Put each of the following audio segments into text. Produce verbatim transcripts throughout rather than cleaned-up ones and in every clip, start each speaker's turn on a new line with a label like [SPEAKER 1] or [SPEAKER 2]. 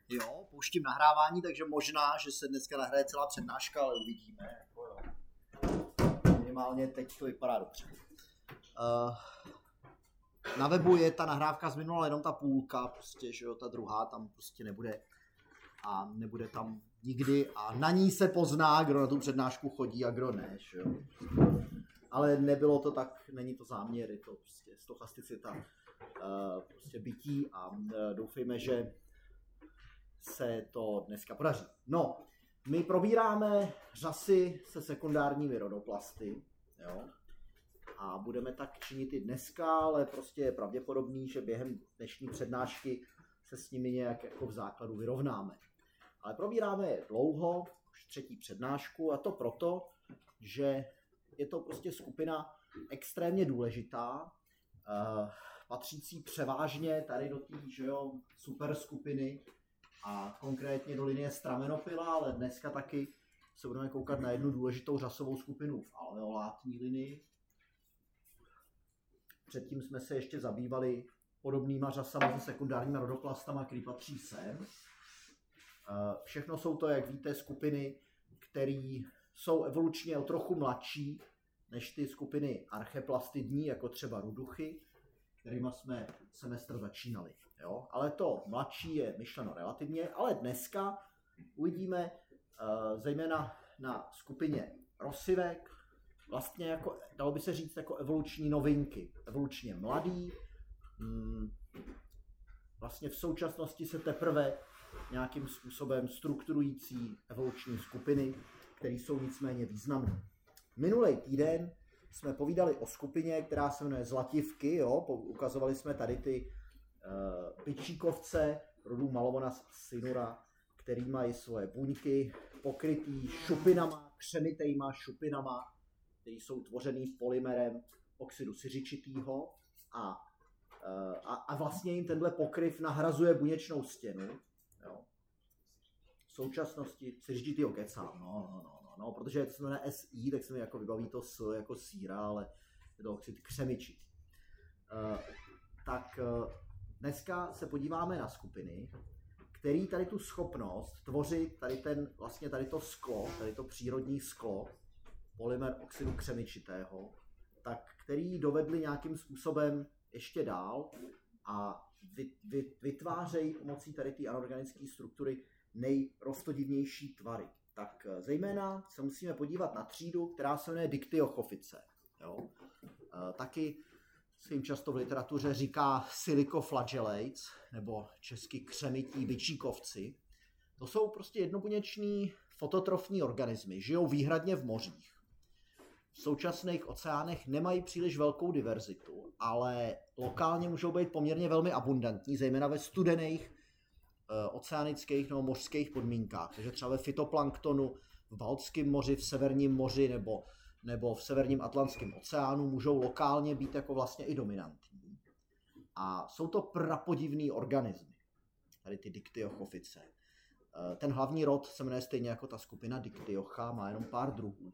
[SPEAKER 1] Jo, pouštím nahrávání, takže možná, že se dneska nahraje celá přednáška, ale uvidíme. Jako jo. Minimálně teď to vypadá dobře. Uh, na webu je ta nahrávka z minula jenom ta půlka, prostě, že jo, ta druhá tam prostě nebude. A nebude tam nikdy a na ní se pozná, kdo na tu přednášku chodí a kdo ne, že jo. Ale nebylo to tak, není to záměr, je to prostě stochasticita uh, prostě bytí a uh, doufejme, že se to dneska podaří. No, my probíráme řasy se sekundárními rodoplasty, jo, a budeme tak činit i dneska, ale prostě je pravděpodobný, že během dnešní přednášky se s nimi nějak jako v základu vyrovnáme. Ale probíráme je dlouho, už třetí přednášku, a to proto, že je to prostě skupina extrémně důležitá, uh, patřící převážně tady do té, že jo, super skupiny a konkrétně do linie Stramenopila, ale dneska taky se budeme koukat na jednu důležitou řasovou skupinu v alveolátní linii. Předtím jsme se ještě zabývali podobnýma řasama se sekundárníma rodoplastama, který patří sem. Všechno jsou to, jak víte, skupiny, které jsou evolučně o trochu mladší než ty skupiny archeplastidní, jako třeba ruduchy, kterými jsme semestr začínali. Jo? Ale to mladší je myšleno relativně, ale dneska uvidíme uh, zejména na skupině rosivek, vlastně jako, dalo by se říct, jako evoluční novinky. Evolučně mladý, mm, vlastně v současnosti se teprve nějakým způsobem strukturující evoluční skupiny, které jsou nicméně významné. Minulý týden jsme povídali o skupině, která se jmenuje zlativky, jo? Ukazovali jsme tady ty uh, pyčíkovce rodů Malomonas sinura, který mají svoje buňky pokrytý šupinama, křemitejma šupinama, které jsou tvořený polymerem oxidu siřičitýho a, uh, a, a vlastně jim tenhle pokryv nahrazuje buněčnou stěnu. Jo. V současnosti siřičitýho kecám, no, no, no, no, no, protože to se jmenuje S I, tak se mi jako vybaví to S jako síra, ale je to oxid křemičitý. Uh, tak uh, dneska se podíváme na skupiny, který tady tu schopnost tvořit tady ten, vlastně tady to sklo, tady to přírodní sklo, polymer oxidu křemičitého, tak který dovedli nějakým způsobem ještě dál a vy, vy, vytvářejí pomocí tady té anorganické struktury nejrostodivnější tvary. Tak zejména se musíme podívat na třídu, která se jmenuje Dictyostrophice. Jo? E, taky se jim často v literatuře říká silicoflagellates, nebo česky křemití byčíkovci. To jsou prostě jednobuněční fototrofní organismy, žijou výhradně v mořích. V současných oceánech nemají příliš velkou diverzitu, ale lokálně můžou být poměrně velmi abundantní, zejména ve studených e, oceánických nebo mořských podmínkách. Takže třeba ve fytoplanktonu v Baltském moři, v Severním moři nebo, nebo v Severním Atlantském oceánu můžou lokálně být jako vlastně i dominantní. A jsou to prapodivný organismy, tady ty Dictyostrophice. E, ten hlavní rod se jmenuje stejně jako ta skupina Dictyocha, má jenom pár druhů.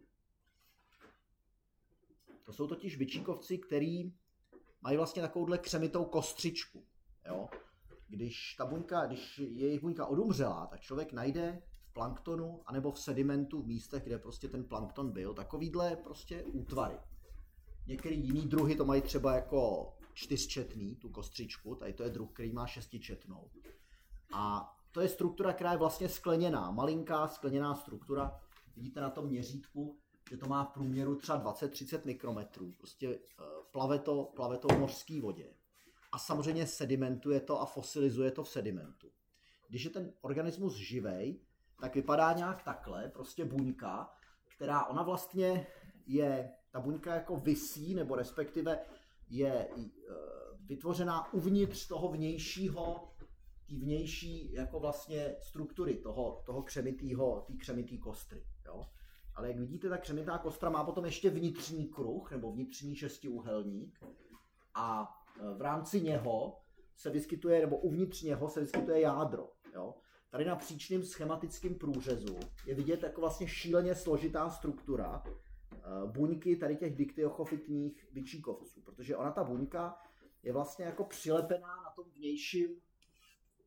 [SPEAKER 1] To jsou totiž byčíkovci, který mají vlastně takovouhle křemitou kostřičku. Jo? Když ta buňka, když je jejich buňka odumřelá, tak člověk najde v planktonu anebo v sedimentu v místech, kde prostě ten plankton byl, takovýhle prostě útvary. Některý jiný druhy to mají třeba jako čtyřčetný, tu kostřičku, tady to je druh, který má šestičetnou. A to je struktura, která je vlastně skleněná, malinká skleněná struktura. Vidíte na tom měřítku, že to má v průměru třeba dvacet třicet mikrometrů. Prostě plave to, plave to v mořské vodě. A samozřejmě sedimentuje to a fosilizuje to v sedimentu. Když je ten organismus živej, tak vypadá nějak takhle, prostě buňka, která ona vlastně je, ta buňka jako visí, nebo respektive je vytvořená uvnitř toho vnějšího, té vnější jako vlastně struktury toho, toho křemitýho, té křemitý kostry, jo. Ale jak vidíte, ta křemitá kostra má potom ještě vnitřní kruh, nebo vnitřní šestiúhelník a v rámci něho se vyskytuje, nebo uvnitř něho se vyskytuje jádro. Jo? Tady na příčném schematickém průřezu je vidět jako vlastně šíleně složitá struktura buňky tady těch dictyochofitních byčíkovců, protože ona ta buňka je vlastně jako přilepená na tom vnějším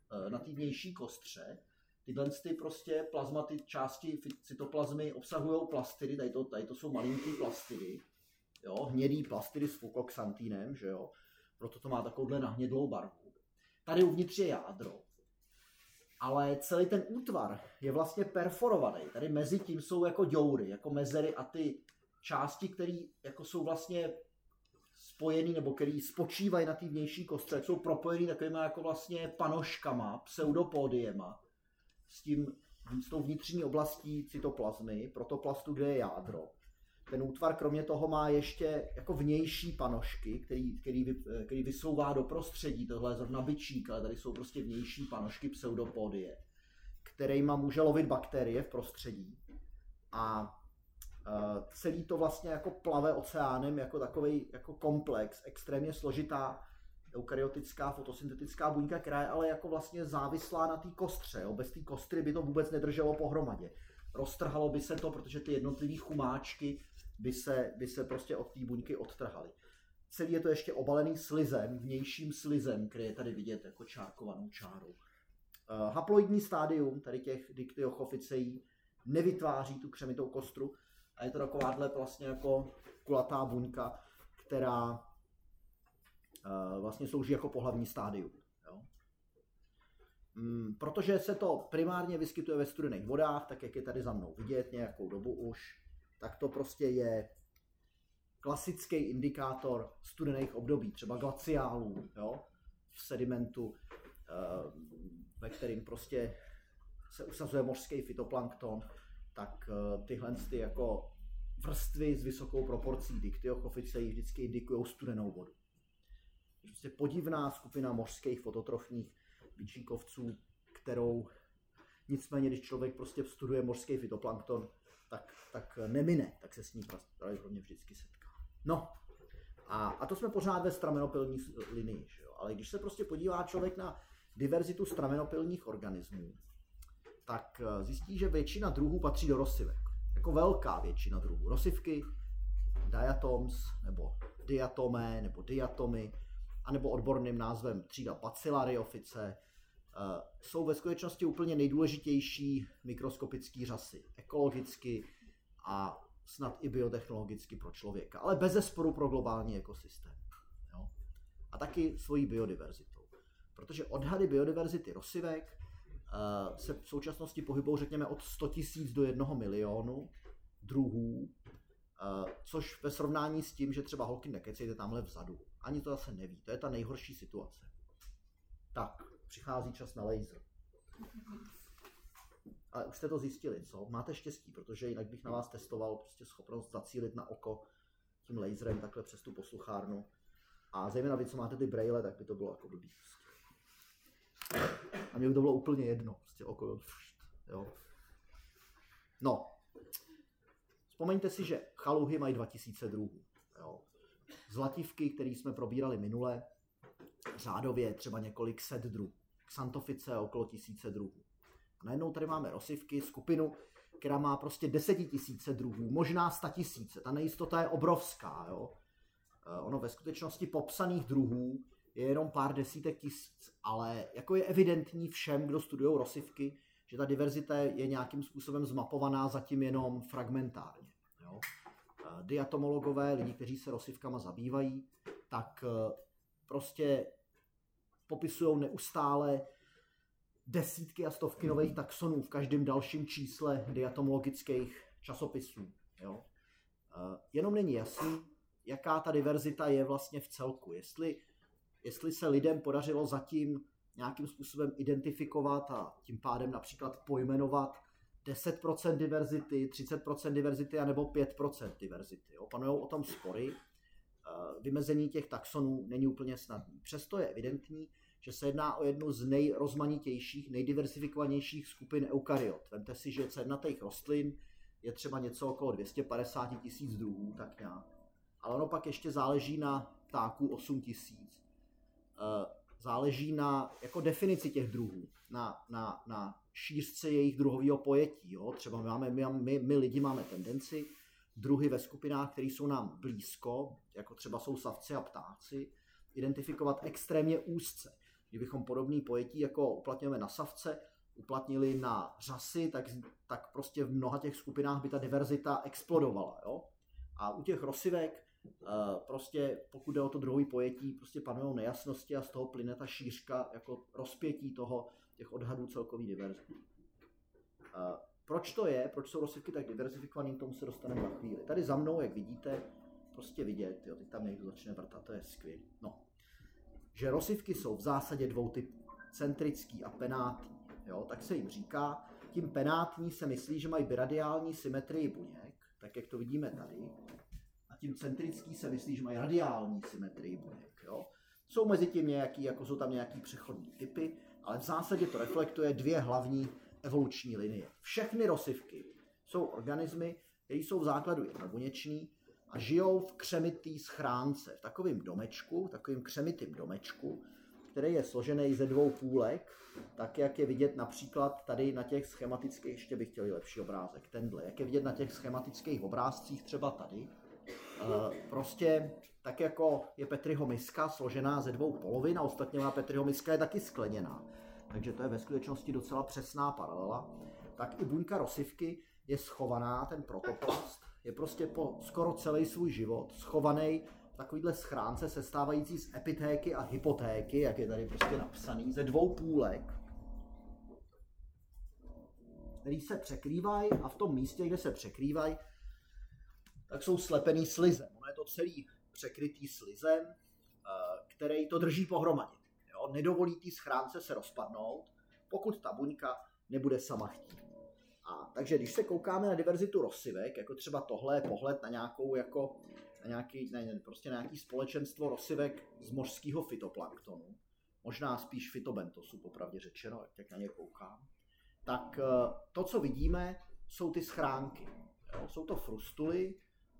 [SPEAKER 1] na té vnější kostře. Tyhle ty prostě plazmaty, části cytoplazmy obsahují plastidy, tady to, tady to jsou malinký plastidy, jo, hnědý plastidy s fukoxantínem, že jo, proto to má takovouhle nahnědlou barvu. Tady uvnitř je jádro, ale celý ten útvar je vlastně perforovaný. Tady mezi tím jsou jako děury, jako mezery a ty části, které jako jsou vlastně spojený nebo který spočívají na té vnější kostře, jsou propojený takovými jako vlastně panoškama, pseudopodiema, s tím, s tou vnitřní oblastí cytoplazmy, protoplastu, kde je jádro. Ten útvar kromě toho má ještě jako vnější panošky, který, který, který vysouvá do prostředí, tohle je zrovna bičík, ale tady jsou prostě vnější panošky pseudopodie, kterýma může lovit bakterie v prostředí. A Uh, celý to vlastně jako plave oceánem jako takový jako komplex, extrémně složitá eukaryotická fotosyntetická buňka, která je ale jako vlastně závislá na té kostře. Jo? Bez té kostry by to vůbec nedrželo pohromadě. Roztrhalo by se to, protože ty jednotlivé chumáčky by se, by se prostě od té buňky odtrhaly. Celý je to ještě obalený slizem, vnějším slizem, který je tady vidět jako čárkovanou čárou. Uh, haploidní stádium tady těch diktyochoficeí nevytváří tu křemitou kostru, a je to takováhle vlastně jako kulatá buňka, která uh, vlastně slouží jako pohlavní stádium. Jo? Mm, protože se to primárně vyskytuje ve studených vodách, tak jak je tady za mnou vidět nějakou dobu už, tak to prostě je klasický indikátor studených období, třeba glaciálů, jo? V sedimentu, uh, ve kterým prostě se usazuje mořský fytoplankton, tak uh, tyhle ty jako vrstvy s vysokou proporcí diktyochoficeí vždycky indikují studenou vodu. Prostě podivná skupina mořských fototrofních bičíkovců, kterou nicméně, když člověk prostě studuje mořský fytoplankton, tak, tak nemine, tak se s ní pravděpodobně vždycky setká. No, a, a to jsme pořád ve stramenopilní linii, že jo? Ale když se prostě podívá člověk na diverzitu stramenopilních organismů, tak zjistí, že většina druhů patří do rosivek. Jako velká většina druhů. Rosivky, diatoms, nebo diatomé, nebo diatomy, anebo odborným názvem třída Bacillariophyce, jsou ve skutečnosti úplně nejdůležitější mikroskopické řasy. Ekologicky a snad i biotechnologicky pro člověka. Ale bezesporu pro globální ekosystém. Jo? A taky svojí biodiverzitou. Protože odhady biodiverzity rosivek se v současnosti pohybují, řekněme, od sto tisíc do jednoho milionu druhů, což ve srovnání s tím, že třeba holky nekecejte tamhle vzadu. Ani to zase neví, to je ta nejhorší situace. Tak, přichází čas na laser. Ale už jste to zjistili, co? Máte štěstí, protože jinak bych na vás testoval prostě schopnost zacílit na oko tím laserem takhle přes tu posluchárnu. A zejména vy, co máte ty braille, tak by to bylo jako blbý. A mě by to bylo úplně jedno, prostě okolo, jo. No, vzpomeňte si, že chaluhy mají dva tisíce druhů, jo. Zlativky, které jsme probírali minule, řádově třeba několik set druhů. Xanthofice okolo tisíce druhů. A najednou tady máme rosivky, skupinu, která má prostě desetitisíce druhů, možná statisíce. Ta nejistota je obrovská, jo. Ono ve skutečnosti popsaných druhů je jenom pár desítek tisíc, ale jako je evidentní všem, kdo studují rosivky, že ta diverzita je nějakým způsobem zmapovaná zatím jenom fragmentárně. Jo? Diatomologové, lidi, kteří se rosivkama zabývají, tak prostě popisují neustále desítky a stovky nových taxonů v každém dalším čísle diatomologických časopisů. Jo? Jenom není jasný, jaká ta diverzita je vlastně v celku. Jestli Jestli se lidem podařilo zatím nějakým způsobem identifikovat a tím pádem například pojmenovat deset procent diverzity, třicet procent diverzity anebo pět procent diverzity. Panují o tom spory. Vymezení těch taxonů není úplně snadný. Přesto je evidentní, že se jedná o jednu z nejrozmanitějších, nejdiversifikovanějších skupin eukaryot. Vemte si, že cévnatých rostlin je třeba něco okolo dvě stě padesát tisíc druhů, tak nějak. Ale ono pak ještě záleží na ptáků osm tisíc. Záleží na jako definici těch druhů, na, na, na šířce jejich druhového pojetí. Jo? Třeba my, máme, my, my, my lidi máme tendenci druhy ve skupinách, které jsou nám blízko, jako třeba jsou savci a ptáci, identifikovat extrémně úzce. kdybychom podobný pojetí jako uplatňujeme na savce, uplatnili na řasy, tak, tak prostě v mnoha těch skupinách by ta diverzita explodovala. Jo? A u těch rosivek prostě pokud jde o to druhové pojetí, prostě panují nejasnosti a z toho plyne ta šířka jako rozpětí toho, těch odhadů celkový diverzity. Proč to je? Proč jsou rosivky tak diverzifikovaný? K tomu se dostaneme za chvíli. Tady za mnou, jak vidíte, prostě vidět, jo, teď tam někdo začne vrtat, to je skvělé. No. Že rosivky jsou v zásadě dvou typů, centrický a penátní. Jo, tak se jim říká, tím penátní se myslí, že mají biradiální symetrii buněk, tak jak to vidíme tady, a tím centrický se myslí, že mají radiální symetrii buněk. Jo. Jsou mezi tím nějaký, jako jsou tam nějaký přechodní typy, ale v zásadě to reflektuje dvě hlavní evoluční linie. Všechny rosivky jsou organismy, které jsou v základu jednobuněční a žijou v křemitý schránce, v takovém domečku, takovým křemitým domečku, který je složený ze dvou půlek, tak jak je vidět například tady na těch schematických, ještě bych chtěl lepší obrázek, tenhle, jak je vidět na těch schematických obrázcích třeba tady, prostě tak jako je Petriho miska složená ze dvou polovin a ostatně má Petriho miska je taky skleněná, takže to je ve skutečnosti docela přesná paralela, tak i buňka rosivky je schovaná, ten protoplast je prostě po skoro celý svůj život schovaný v takovýhle schránce sestávající z epitéky a hypotéky, jak je tady prostě napsaný, ze dvou půlek, který se překrývají a v tom místě, kde se překrývají, tak jsou slepený slizem. Ono je to celý překrytý slizem, který to drží pohromadě. Jo? Nedovolí té schránce se rozpadnout, pokud ta buňka nebude sama chtít. A takže když se koukáme na diverzitu rosivek, jako třeba tohle je pohled na nějakou jako na nějaký, ne, prostě na nějaký společenstvo rosivek z mořského fytoplanktonu, možná spíš fytobentosu, popravdě řečeno, jak na ně koukám, tak to, co vidíme, jsou ty schránky. Jo? Jsou to frustuly,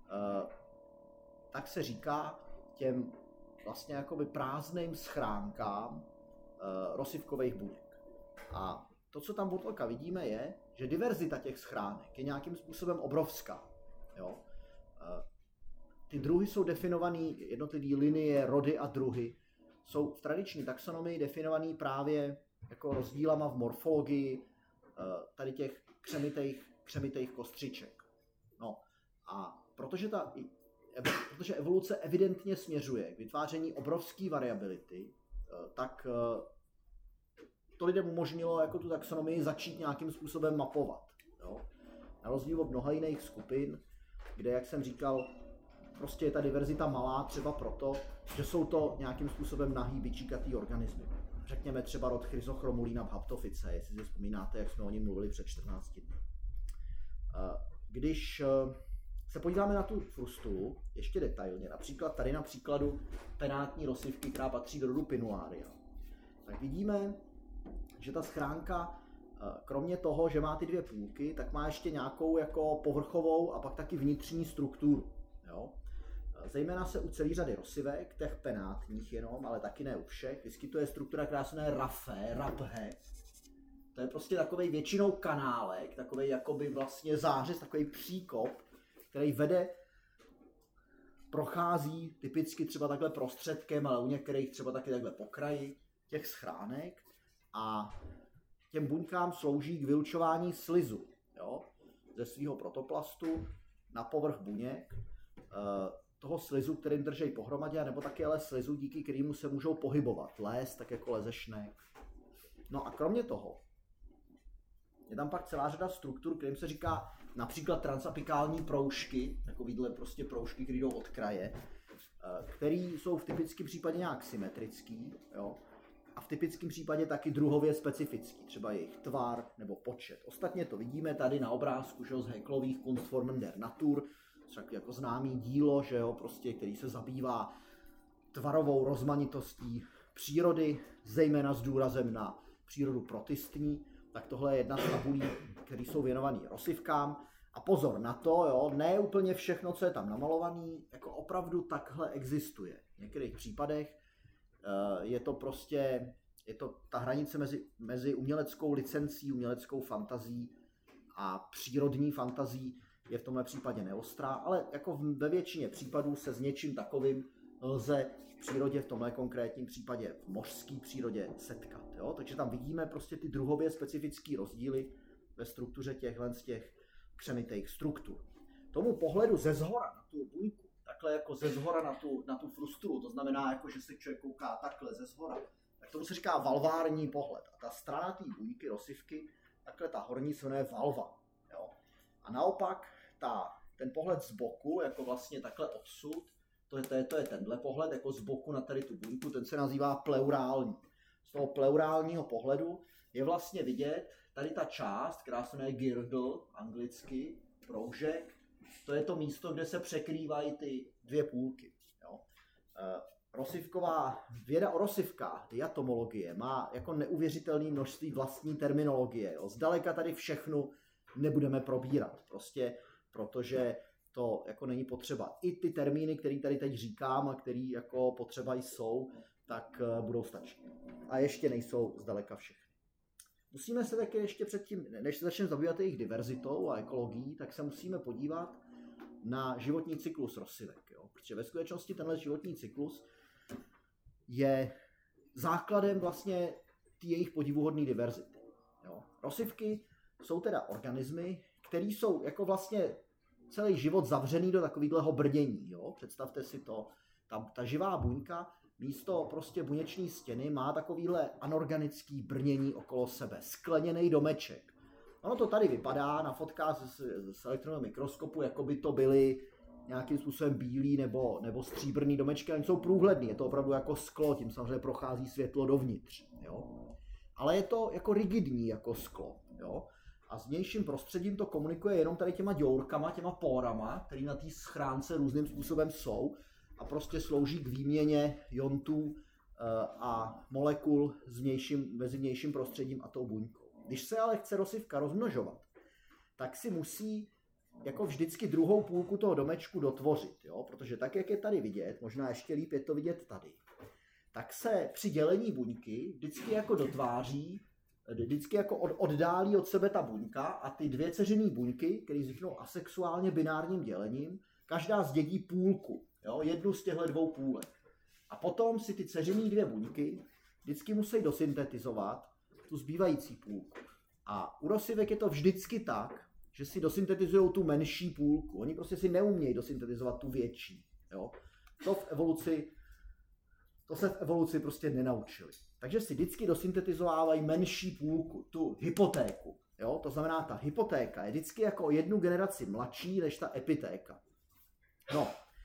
[SPEAKER 1] tak se říká těm vlastně jakoby prázdným schránkám rosivkových buněk. A to, co tam od oka vidíme, je, že diverzita těch schránek je nějakým způsobem obrovská. Jo? Ty druhy jsou definované, jednotlivé linie, rody a druhy jsou v tradiční taxonomii definované právě jako rozdílama v morfologii tady těch křemitých, křemitých kostřiček. No a protože, ta, protože evoluce evidentně směřuje k vytváření obrovské variability, tak to lidem umožnilo jako tu taxonomii začít nějakým způsobem mapovat. Jo? Na rozdíl od mnoha jiných skupin, kde, jak jsem říkal, prostě je ta diverzita malá třeba proto, že jsou to nějakým způsobem nahý bičíkatý organismy. Řekněme třeba rod Chrysochromulina v Haptofice, jestli si vzpomínáte, jak jsme o něm mluvili před čtrnácti dny. Když se podíváme na tu frustulu ještě detailně, například tady na příkladu penátní rosivky, která patří do rodu Pinuaria, tak vidíme, že ta schránka, kromě toho, že má ty dvě půlky, tak má ještě nějakou jako povrchovou a pak taky vnitřní strukturu. Jo? Zejména se u celé řady rosivek, těch penátních jenom, ale taky ne u všech, vyskytuje struktura, která se jmenuje raphe, raphe. To je prostě takovej většinou kanálek, takovej jakoby vlastně zářez, takový příkop, který vede, prochází typicky třeba takhle prostředkem, ale u některých třeba taky takhle po kraji těch schránek a těm buňkám slouží k vylučování slizu, jo, ze svého protoplastu na povrch buněk, toho slizu, kterým drží pohromadě, nebo taky ale slizu, díky kterému se můžou pohybovat, lézt, tak jako leze šnek. No a kromě toho je tam pak celá řada struktur, kterým se říká například transapikální proužky, takovýhle prostě proužky, které jdou od kraje, které jsou v typickém případě nějak symetrický, jo, a v typickém případě taky druhově specifický, třeba jejich tvar nebo počet. Ostatně to vidíme tady na obrázku, že jo, z Haeckelových Kunstformen der Natur, třeba jako známý dílo, že jo, prostě, který se zabývá tvarovou rozmanitostí přírody, zejména s důrazem na přírodu protistní. Tak tohle je jedna z tabulí, které jsou věnované rosivkám. A pozor na to, jo, ne úplně všechno, co je tam namalované, jako opravdu takhle existuje. V některých případech je to prostě, je to ta hranice mezi, mezi uměleckou licencí, uměleckou fantazí a přírodní fantazí je v tomhle případě neostrá, ale jako ve většině případů se s něčím takovým lze v přírodě, v tomhle konkrétním případě v mořské přírodě, setkat. Jo? Takže tam vidíme prostě ty druhově specifické rozdíly ve struktuře těchhle z těch křemitých struktur. Tomu pohledu ze zhora na tu buňku, takhle jako ze zhora na tu, na tu frustru, to znamená, jako, že se člověk kouká takhle ze zhora, tak tomu se říká valvární pohled. A ta strana té buňky, rosivky, takhle ta horní se jmenuje valva. Jo? A naopak ta, ten pohled z boku, jako vlastně takhle odsud, to je, to, je, to je tenhle pohled, jako z boku na tady tu buňku, ten se nazývá pleurální. Z toho pleurálního pohledu je vlastně vidět tady ta část, která se jmenuje girdle, anglicky, proužek, to je to místo, kde se překrývají ty dvě půlky. Jo? E, rosivková, věda o rosivkách, diatomologie, má jako neuvěřitelné množství vlastní terminologie. Jo? Zdaleka tady všechno nebudeme probírat, prostě protože to jako není potřeba. I ty termíny, které tady teď říkám a které jako potřeba jsou, tak budou stačit. A ještě nejsou zdaleka všechny. Musíme se také ještě předtím, než se začneme zabývat jejich diverzitou a ekologií, tak se musíme podívat na životní cyklus rosivek. Jo? Protože ve skutečnosti tenhle životní cyklus je základem vlastně té jejich podivuhodné diverzity. Jo? Rosivky jsou teda organismy, které jsou jako vlastně celý život zavřený do takového brdění. Jo? Představte si to, ta, ta živá buňka místo prostě buněční stěny má takovýhle anorganický brnění okolo sebe, skleněný domeček. Ono to tady vypadá na fotkách z, z elektronového mikroskopu, jako by to byly nějakým způsobem bílý nebo, nebo stříbrný domečky, ale oni jsou průhledný, je to opravdu jako sklo, tím samozřejmě prochází světlo dovnitř. Jo? Ale je to jako rigidní jako sklo. Jo? A s vnějším prostředím to komunikuje jenom tady těma děurkama, těma pórama, které na té schránce různým způsobem jsou a prostě slouží k výměně iontů a molekul s vnějším, mezi vnějším prostředím a tou buňkou. Když se ale chce rosivka rozmnožovat, tak si musí jako vždycky druhou půlku toho domečku dotvořit, jo? Protože tak, jak je tady vidět, možná ještě líp je to vidět tady, tak se při dělení buňky vždycky jako dotváří, vždycky jako oddálí od sebe ta buňka a ty dvě dceřiné buňky, které vzniknou asexuálně binárním dělením, každá zdědí půlku, jo? Jednu z těchto dvou půlek. A potom si ty dceřiné dvě buňky vždycky musí dosyntetizovat tu zbývající půlku. A u rosivek je to vždycky tak, že si dosyntetizují tu menší půlku. Oni prostě si neumějí dosyntetizovat tu větší. Jo? To v evoluci, to se v evoluci prostě nenaučili. Takže si vždycky dosyntetizovávají menší půlku, tu hypotéku. Jo? To znamená, ta hypotéka je vždycky jako o jednu generaci mladší než ta epitéka. No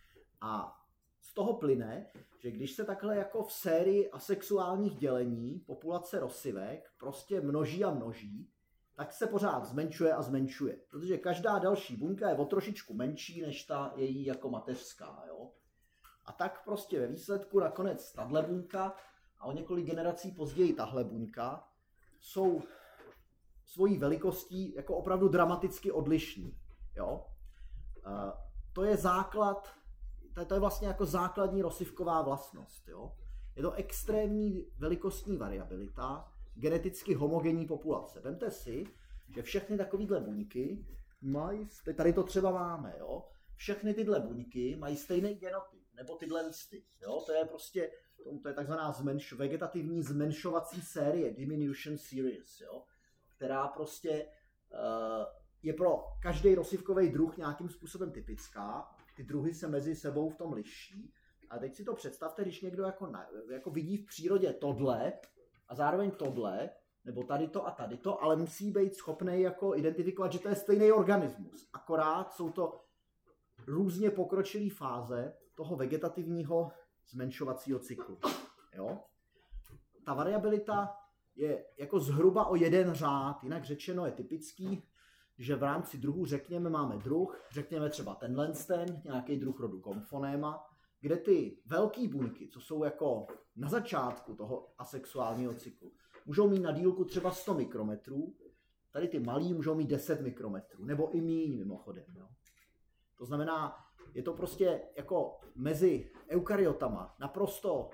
[SPEAKER 1] a z toho plyne, že když se takhle jako v sérii asexuálních dělení populace rosivek prostě množí a množí, tak se pořád zmenšuje a zmenšuje. Protože každá další buňka je o trošičku menší než ta její jako mateřská. Jo? A tak prostě ve výsledku nakonec tahle buňka a o několik generací později tahle buňka jsou svojí velikostí jako opravdu dramaticky odlišní. Jo? Uh, to je základ, to je vlastně jako základní rosivková vlastnost. Jo? Je to extrémní velikostní variabilita geneticky homogenní populace. Vemte si, že všechny takovéhle buňky mají, tady to třeba máme, jo? Všechny tyhle buňky mají stejný genotyp, nebo tyhle listy. Jo? To je prostě, to je takzvaná zmenš, vegetativní zmenšovací série, diminution series, jo? Která prostě uh, je pro každý rosivkový druh nějakým způsobem typická. Ty druhy se mezi sebou v tom liší. A teď si to představte, když někdo jako, na, jako vidí v přírodě tohle, a zároveň tohle, nebo tady to a tady to, ale musí být schopný jako identifikovat, že to je stejný organismus. Akorát jsou to různě pokročilé fáze toho vegetativního zmenšovacího cyklu. Jo? Ta variabilita je jako zhruba o jeden řád, jinak řečeno je typický, že v rámci druhů, řekněme, máme druh, řekněme třeba tenhle ten, nějaký druh rodu Gomphonéma, kde ty velké buňky, co jsou jako na začátku toho asexuálního cyklu, můžou mít na dílku třeba sto mikrometrů, tady ty malý můžou mít deset mikrometrů, nebo i míň mimochodem. Jo. To znamená, je to prostě jako mezi eukaryotama naprosto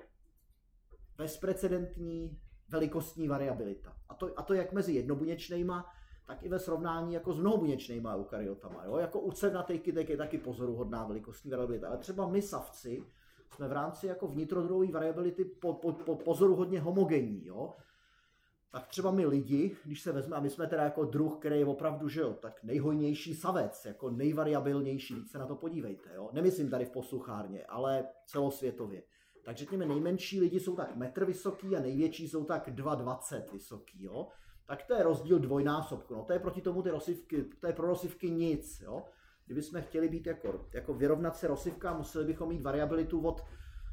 [SPEAKER 1] bezprecedentní velikostní variabilita. A to, a to jak mezi jednobuněčnejma, tak i ve srovnání jako s mnohobuněčnejma eukaryotama. Jo? Jako u cévnatých kytek je taky pozoruhodná velikostní variabilita. Ale třeba my savci jsme v rámci jako vnitrodruhové variability po, po, po pozoruhodně homogenní, jo. Tak třeba my lidi, když se vezme, a my jsme teda jako druh, který je opravdu, že jo, tak nejhojnější savec, jako nejvariabilnější, víc se na to podívejte, jo. Nemyslím tady v posluchárně, ale celosvětově. Tak řekněme, nejmenší lidi jsou tak metr vysoký a největší jsou tak dva dvacet vysoký, jo. Tak to je rozdíl dvojnásobku, no to je proti tomu ty rozsivky, to je pro rozsivky nic, jo. Kdybychom chtěli být jako, jako vyrovnat se rozsivkám, museli bychom mít variabilitu od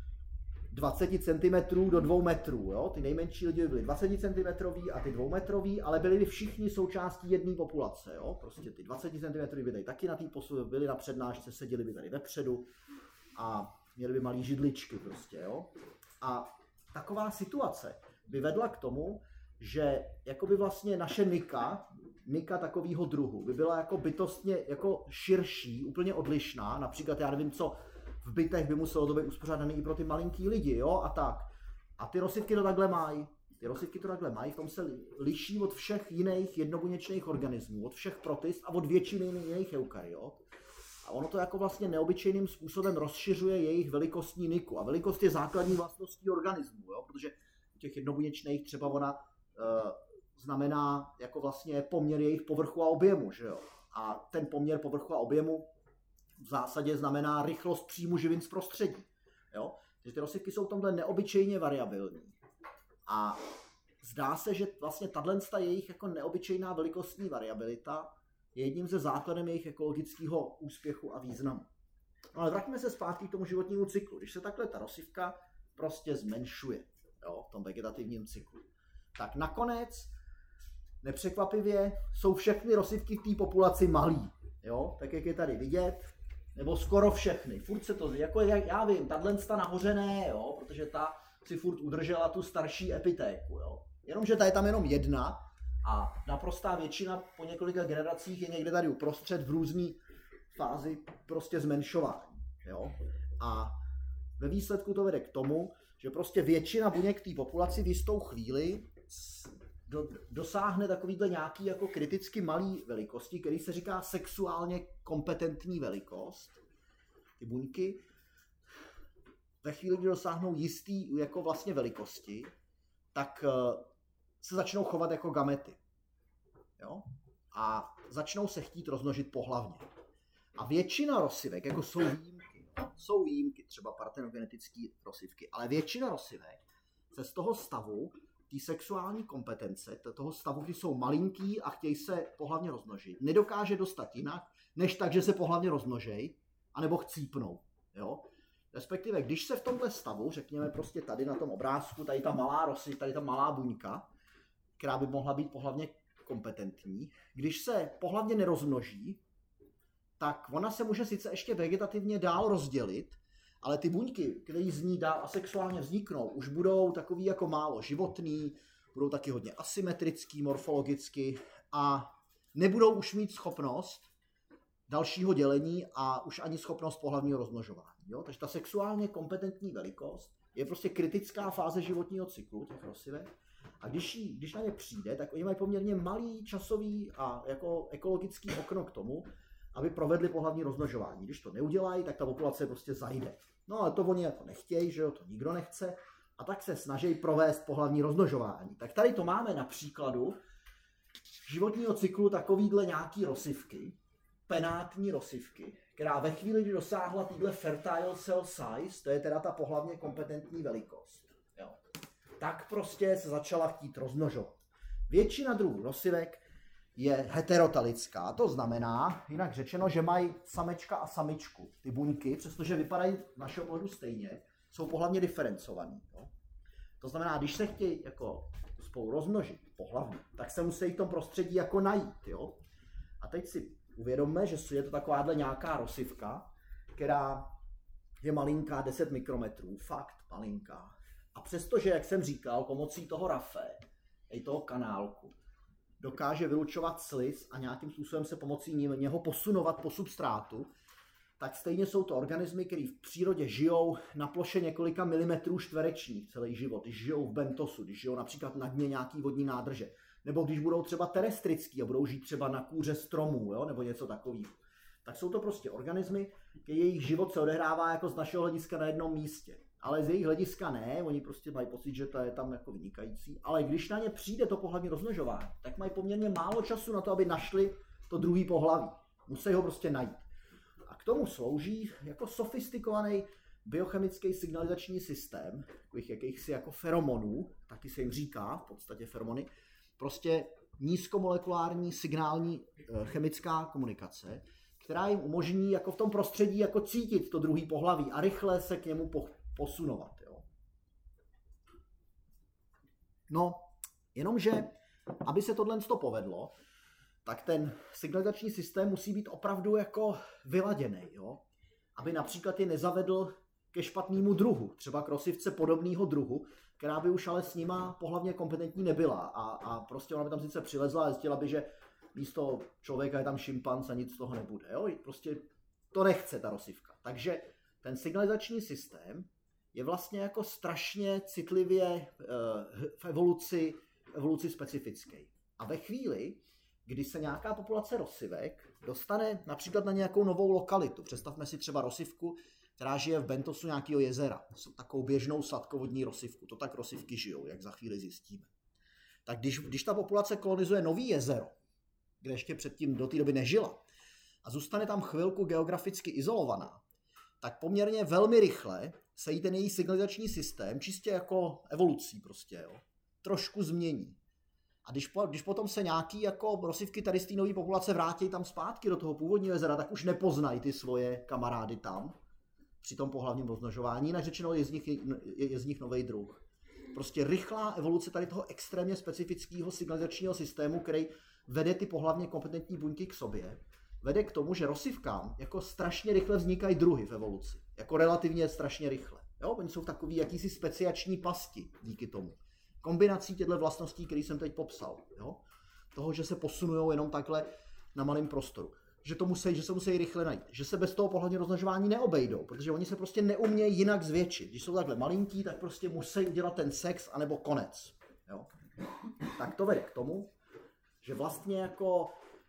[SPEAKER 1] dvacet centimetrů do dvou metrů, jo. Ty nejmenší lidi by byly dvacet centimetrový a ty dvoumetrový, ale byli by všichni součástí jedné populace, jo. Prostě ty dvacet centimetrů by tady taky na té posu, byli na přednášce, seděli by tady vepředu a měli by malý židličky prostě, jo. A taková situace by vedla k tomu, že jakoby vlastně naše nika, nika takového druhu, by byla jako bytostně jako širší, úplně odlišná, například já nevím co, v bytech by muselo to být uspořádané i pro ty malinký lidi, jo, a tak. A ty rozsivky to takhle mají. Ty rozsivky to takhle mají, v tom se liší od všech jiných jednobuněčných organismů, od všech protist a od většiny jiných eukaryot. A ono to jako vlastně neobyčejným způsobem rozšiřuje jejich velikostní niku. A velikost je základní vlastností organismu, jo, protože u těch jednobuněčných třeba ona e, znamená jako vlastně poměr jejich povrchu a objemu, že jo. A ten poměr povrchu a objemu v zásadě znamená rychlost příjmu živin z prostředí. Jo? Takže ty rozsivky jsou tomhle neobyčejně variabilní. A zdá se, že vlastně tato jejich jako neobyčejná velikostní variabilita je jedním ze základem jejich ekologického úspěchu a významu. No ale vraťme se zpátky k tomu životnímu cyklu. Když se takhle ta rozsivka prostě zmenšuje, jo, v tom vegetativním cyklu, tak nakonec nepřekvapivě jsou všechny rozsivky v té populaci malý. Jo? Tak jak je tady vidět, nebo skoro všechny. Furt se to, jako já vím, tato nahoře ne, jo? Protože ta si furt udržela tu starší epitéku. Jo? Jenomže ta je tam jenom jedna a naprostá většina po několika generacích je někde tady uprostřed v různé fázi prostě zmenšování. Jo? A ve výsledku to vede k tomu, že prostě většina buněk té populaci v jistou chvíli do, dosáhne takovýhle nějaký jako kriticky malý velikosti, který se říká sexuálně kompetentní velikost. Ty buňky ve chvíli, kdy dosáhnou jistý jako vlastně velikosti, tak se začnou chovat jako gamety. Jo? A začnou se chtít rozmnožit pohlavně. A většina rozsivek, jako jsou výjimky, no? Jsou výjimky, třeba partenogenetické rozsivky, ale většina rozsivek se z toho stavu té sexuální kompetence, toho stavu, kdy jsou malinký a chtějí se pohlavně rozmnožit, nedokáže dostat jinak, než tak, že se pohlavně rozmnožej, anebo chcípnou. Jo? Respektive, když se v tomhle stavu, řekněme prostě tady na tom obrázku, tady ta malá rosy, tady ta malá buňka, která by mohla být pohlavně kompetentní, když se pohlavně nerozmnoží, tak ona se může sice ještě vegetativně dál rozdělit, ale ty buňky, které z ní dál asexuálně vzniknou, už budou takový jako málo životný, budou taky hodně asymetrický, morfologicky a nebudou už mít schopnost dalšího dělení a už ani schopnost pohlavního rozmnožování. Jo? Takže ta sexuálně kompetentní velikost je prostě kritická fáze životního cyklu těch rozsivek. A když, jí, když na ně přijde, tak oni mají poměrně malý časový a jako ekologický okno k tomu, aby provedli pohlavní rozmnožování. Když to neudělají, tak ta populace prostě zajde. No ale to oni jako nechtějí, že jo, to nikdo nechce, a tak se snaží provést pohlavní rozmnožování. Tak tady to máme na příkladu životního cyklu takovýhle nějaký rozsivky, penátní rozsivky, která ve chvíli, kdy dosáhla týhle fertile cell size, to je teda ta pohlavně kompetentní velikost, jo, tak prostě se začala chtít rozmnožovat. Většina druhů rozsivek je heterotalická, to znamená, jinak řečeno, že mají samečka a samičku. Ty buňky, přestože vypadají z našeho pohledu stejně, jsou pohlavně diferencovaný. Jo? To znamená, když se chtějí jako spolu rozmnožit pohlavně, tak se musí v tom prostředí jako najít. Jo? A teď si uvědomme, že je to takováhle nějaká rozsivka, která je malinká, deset mikrometrů, fakt malinká. A přestože, jak jsem říkal, pomocí toho rafé, i toho kanálku, dokáže vylučovat sliz a nějakým způsobem se pomocí něho posunovat po substrátu, tak stejně jsou to organismy, které v přírodě žijou na ploše několika milimetrů čtverečních celý život, když žijou v bentosu, když žijou například na dně nějaký vodní nádrže, nebo když budou třeba terestrický a budou žít třeba na kůře stromů, jo, nebo něco takového. tak jsou to prostě organismy, jejich život se odehrává jako z našeho hlediska na jednom místě. Ale z jejich hlediska ne, oni prostě mají pocit, že to je tam jako vynikající. Ale když na ně přijde to pohlavní rozmnožování, tak mají poměrně málo času na to, aby našli to druhý pohlaví. Musí ho prostě najít. A k tomu slouží jako sofistikovaný biochemický signalizační systém, takových jakýchsi jako feromonů, taky se jim říká v podstatě feromony, prostě nízkomolekulární signální e, chemická komunikace, která jim umožní jako v tom prostředí jako cítit to druhý pohlaví a rychle se k němu po, posunovat. Jo. No, jenomže, aby se tohle povedlo, tak ten signalizační systém musí být opravdu jako vyladěný, jo? Aby například je nezavedl ke špatnému druhu, třeba k rosivce podobného druhu, která by už ale s nima pohlavně kompetentní nebyla a, a prostě ona by tam sice přilezla a zjistila by, že místo člověka je tam šimpanz a nic z toho nebude. Jo? Prostě to nechce ta rosivka. Takže ten signalizační systém je vlastně jako strašně citlivě v evoluci, v evoluci specifický. A ve chvíli, kdy se nějaká populace rosivek dostane například na nějakou novou lokalitu, představme si třeba rosivku, která žije v bentosu nějakého jezera, takovou běžnou sladkovodní rosivku, to tak rosivky žijou, jak za chvíli zjistíme. Tak když, když ta populace kolonizuje nový jezero, kde ještě předtím do té doby nežila, a zůstane tam chvilku geograficky izolovaná, tak poměrně velmi rychle se jí ten její signalizační systém, čistě jako evolucí prostě, jo, trošku změní. A když, po, když potom se nějaký jako rosivky tady z té nové populace vrátí tam zpátky do toho původního jezera, tak už nepoznají ty svoje kamarády tam při tom pohlavním rozmnožování, jinak řečeno je z nich, je, je z nich nový druh. Prostě rychlá evoluce tady toho extrémně specifického signalizačního systému, který vede ty pohlavně kompetentní buňky k sobě, vede k tomu, že rosivkám jako strašně rychle vznikají druhy v evoluci. Jako relativně strašně rychle. Jo? Oni jsou takový jakýsi speciační pasti díky tomu. Kombinací těchto vlastností, které jsem teď popsal. Jo? Toho, že se posunují jenom takhle na malém prostoru. Že, to musí, že se musí rychle najít. Že se bez toho pohlavního rozmnožování neobejdou, protože oni se prostě neumějí jinak zvětšit. Když jsou takhle malinký, tak prostě musí udělat ten sex anebo konec. Jo? Tak to vede k tomu, že vlastně jako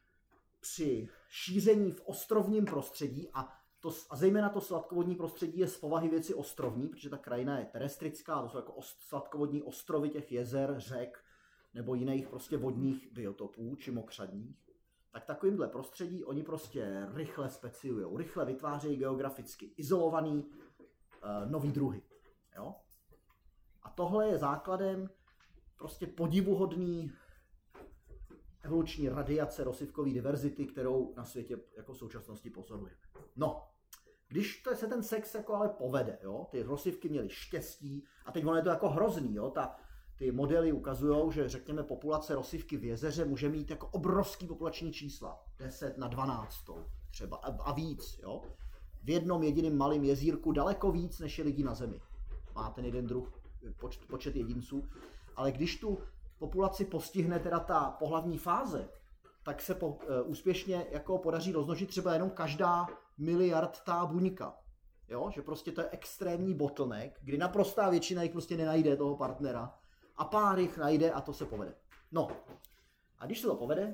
[SPEAKER 1] při šíření v ostrovním prostředí, a, to, a zejména to sladkovodní prostředí je z povahy věci ostrovní, protože ta krajina je terestrická, to jsou jako ost, sladkovodní ostrovy těch jezer, řek nebo jiných prostě vodních biotopů či mokřadních, tak takovýmhle prostředí oni prostě rychle speciujou, rychle vytvářejí geograficky izolovaný uh, nový druhy. Jo? A tohle je základem prostě podivuhodný evoluční radiace rosivkové diverzity, kterou na světě jako v současnosti pozorujeme. No, když to se ten sex jako ale povede, jo, ty rosivky měly štěstí, a teď ono je to jako hrozný, jo, ta, ty modely ukazují, že řekněme populace rosivky v jezeře může mít jako obrovský populační čísla, deset na dvanáct třeba a, a víc, jo. V jednom jediném malém jezírku daleko víc, než je lidí na Zemi. Má ten jeden druh, počet, počet jedinců, ale když tu populaci postihne teda ta pohlavní fáze, tak se po, uh, úspěšně jako podaří rozmnožit třeba jenom každá miliardtá buňka. Jo? Že prostě to je extrémní bottleneck, kdy naprostá většina jich prostě nenajde toho partnera a pár jich najde a to se povede. No, a když se to povede,